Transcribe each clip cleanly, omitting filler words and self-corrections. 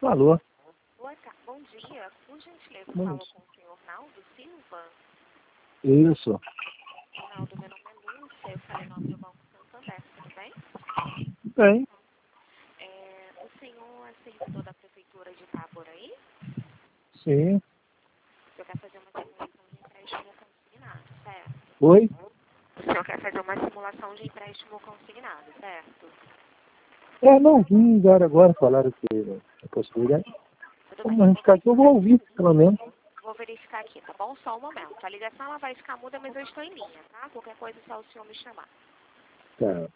Alô? Bom dia. Por gentileza, Bom falo dia. com o senhor Naldo Silva. Isso. Naldo, meu nome é Lúcia, eu falei em nome do Banco Santander, tudo bem? Bem, O senhor é servidor da Prefeitura de Itaboraí? sim. O senhor quer fazer uma simulação de empréstimo consignado, certo? Oi? O senhor quer fazer uma simulação de empréstimo consignado, certo? Não, vim agora falaram que a possibilidade. Tudo bem, Vamos ficar aqui, eu vou ouvir, pelo menos. vou verificar aqui, tá bom? Só um momento. A ligação ela vai ficar muda, mas eu estou em linha, tá? Qualquer coisa é só o senhor me chamar. Tá.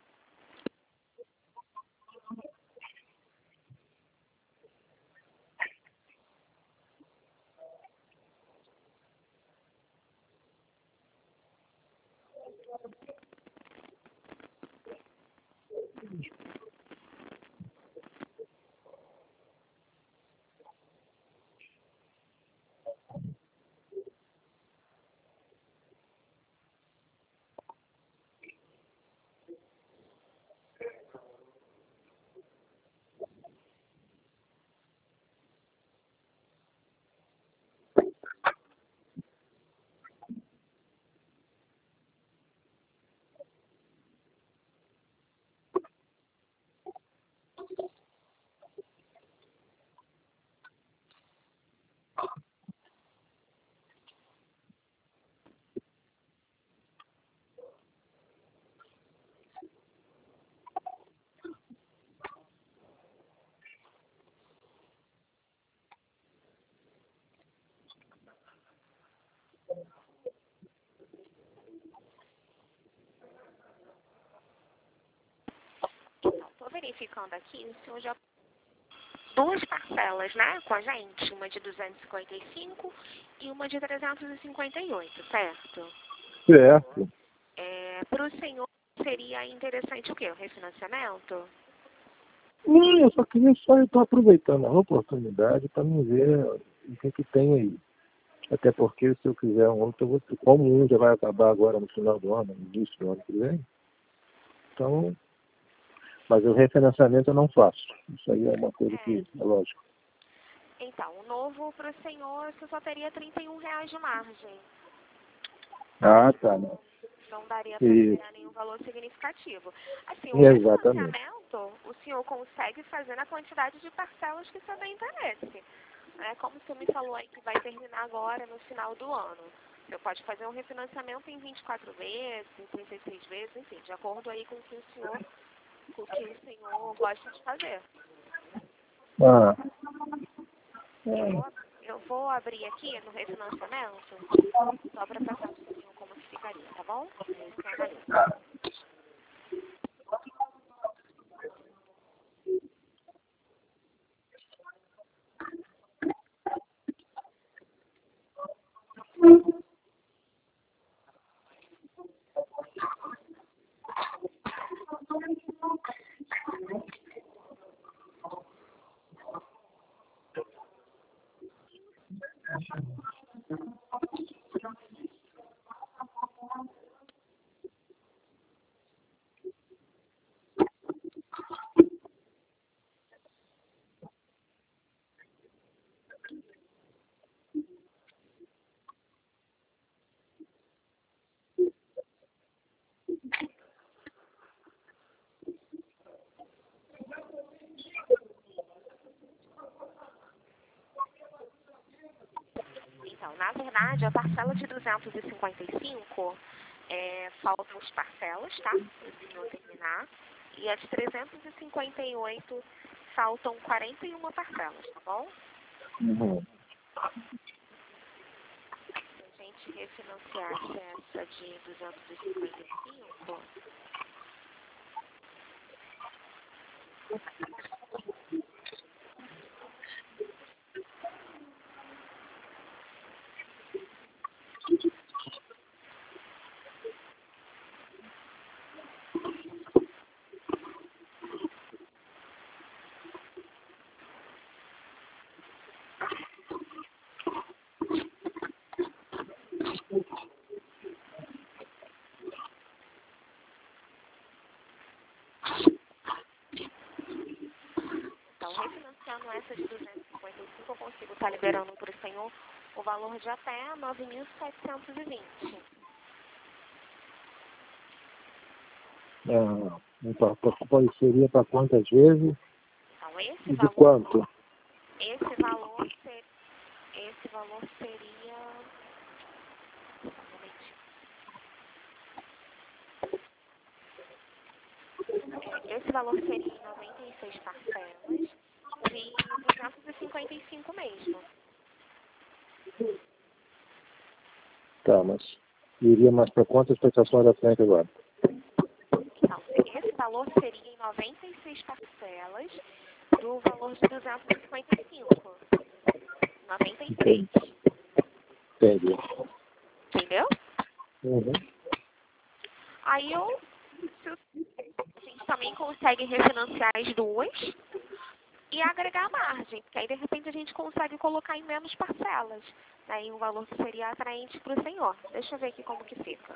Então, estou verificando aqui, o senhor já duas parcelas, né, com a gente, uma de 255 e uma de 358, certo? Certo. Para o senhor seria interessante o quê? O refinanciamento? Não, eu só queria eu estou aproveitando a oportunidade para me ver o que tem aí. Até porque se eu quiser um outro, como um já vai acabar agora no final do ano, no início do ano que vem, então, mas o refinanciamento eu não faço. Isso aí é uma coisa que é lógico. Então, o novo para o senhor, você só teria R$ 31 de margem. Ah, tá, não. Não daria para Isso. liberar nenhum valor significativo. Assim, o Exatamente. refinanciamento, o senhor consegue fazer na quantidade de parcelas que o senhor tem interesse. Como o senhor me falou aí que vai terminar agora no final do ano. O senhor pode fazer um refinanciamento em 24 vezes, em 36 vezes, enfim, de acordo aí com o que o senhor gosta de fazer. Ah, Eu vou abrir aqui no refinanciamento, só para passar para o senhor como que ficaria, tá bom? Aí o senhor analisa. Então, na verdade, a parcela de 255, faltam as parcelas, tá? O senhor terminar. E a de 358, faltam 41 parcelas, tá bom? uhum. Se a gente refinanciasse essa de 255, então, refinanciando essa de 255, que eu consigo estar liberando para o senhor o valor de até 9.720. Seria para quantas vezes? Então, E de quanto? Esse valor seria... Um momentinho. Esse valor seria em 96 parcelas de 255 mesmo. Tá, mas iria mais para quantas prestações da frente agora? Então, esse valor seria em 96 parcelas do valor de 255. 93. Entendi. Entendeu? Uhum. Aí a gente também consegue refinanciar as duas e agregar a margem, porque aí de repente a gente consegue colocar em menos parcelas. Aí o valor que seria atraente para o senhor. Deixa eu ver aqui como que fica.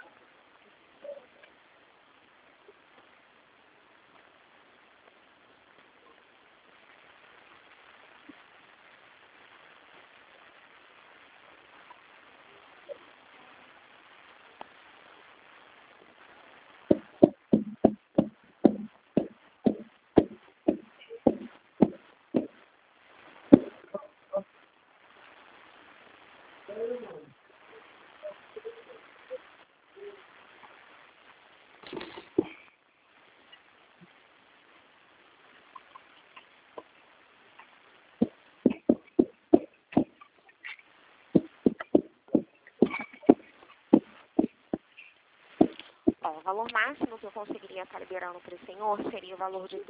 O valor máximo que eu conseguiria estar liberando para o senhor seria o valor de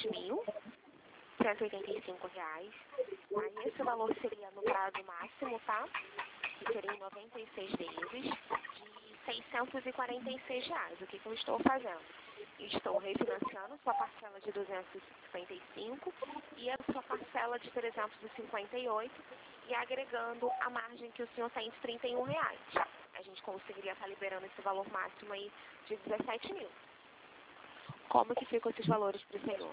R$17.185. Aí esse valor seria no prazo máximo, tá? Que seria em 96 vezes, de R$646. O que eu estou fazendo? Estou refinanciando sua parcela de 255 e a sua parcela de 358 e agregando a margem que o senhor tem de R$31. A gente conseguiria estar liberando esse valor máximo aí de 17 mil. Como que ficam esses valores para o senhor?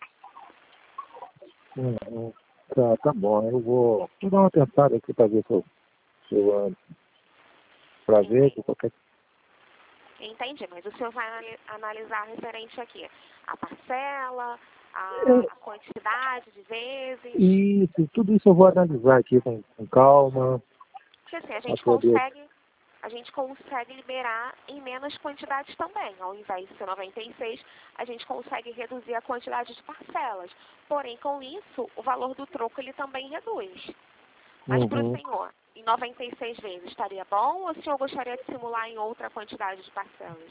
Tá bom. Eu vou dar uma tentada aqui para ver se eu para ver se qualquer... Entendi, mas o senhor vai analisar referente aqui a parcela, a quantidade de vezes? Isso, tudo isso eu vou analisar aqui com calma. Porque assim, a gente consegue liberar em menos quantidades também. Ao invés de ser 96, a gente consegue reduzir a quantidade de parcelas. Porém, com isso, o valor do troco ele também reduz. Mas para o senhor, em 96 vezes, estaria bom ou o senhor gostaria de simular em outra quantidade de parcelas?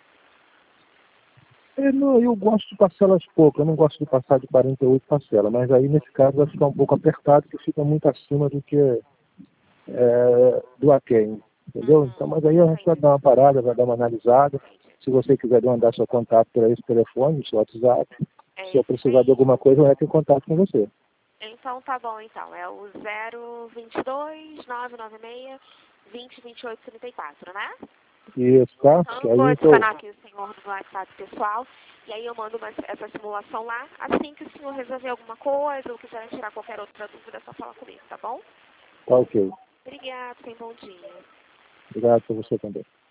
Não, eu gosto de parcelas poucas, eu não gosto de passar de 48 parcelas, mas aí nesse caso vai ficar um pouco apertado, porque fica muito acima do que do AQUEM, entendeu? Então, mas aí a gente vai dar uma parada, vai dar uma analisada. Se você quiser mandar seu contato por esse telefone, seu WhatsApp, se eu precisar de alguma coisa, eu entro em contato com você. Então tá bom, então. É o 022 996 2028 34, né? Isso, tá? Então eu vou adicionar aqui o senhor do WhatsApp pessoal e aí eu mando essa simulação lá. Assim que o senhor resolver alguma coisa ou quiser tirar qualquer outra dúvida, é só falar comigo, tá bom? Tá ok. Obrigada, tenha um bom dia. Obrigado por você também.